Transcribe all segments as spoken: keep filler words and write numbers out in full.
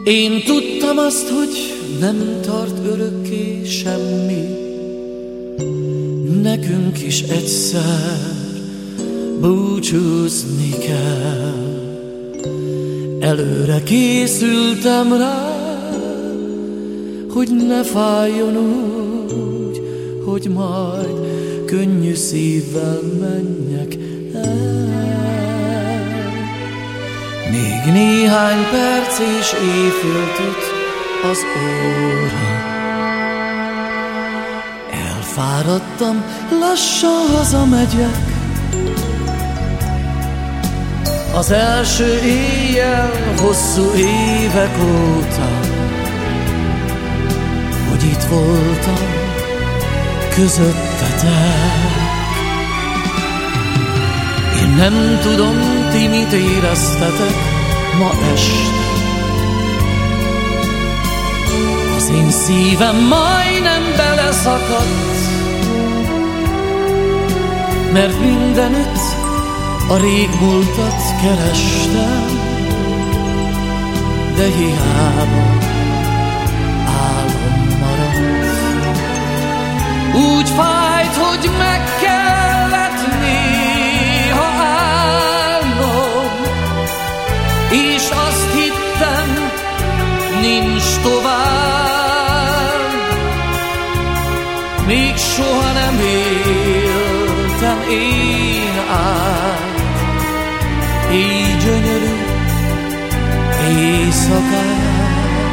Én tudtam azt, hogy nem tart örökké semmi, nekünk is egyszer búcsúzni kell. Előre készültem rá, hogy ne fájjon úgy, hogy majd könnyű szívvel menjek el. Még néhány perc és éjfélt üt az óra. Elfáradtam, lassan hazamegyek. Az első éjjel hosszú évek óta, hogy itt voltam közöttetek. Én nem tudom, ti mit éreztetek ma este. Az én szívem majdnem beleszakadt, mert mindenütt a régmúltat kerestem, de hiába álom maradt. Úgy fájt, hogy meg kellett néha állnom, és azt hittem, nincs tovább. Még soha nem éltem én át így gyönyörű éjszakát.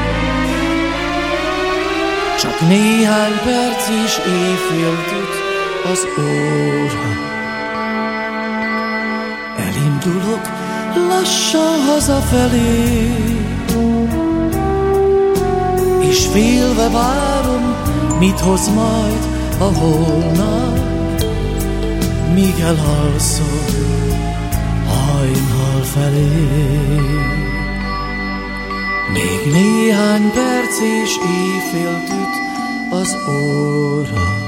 Csak néhány perc és éjfélt üt az óra. Elindulok lassan hazafelé, és félve várom, mit hoz majd a holnap, míg elalszom hajnal felé. Még néhány perc és éjfélt üt az óra.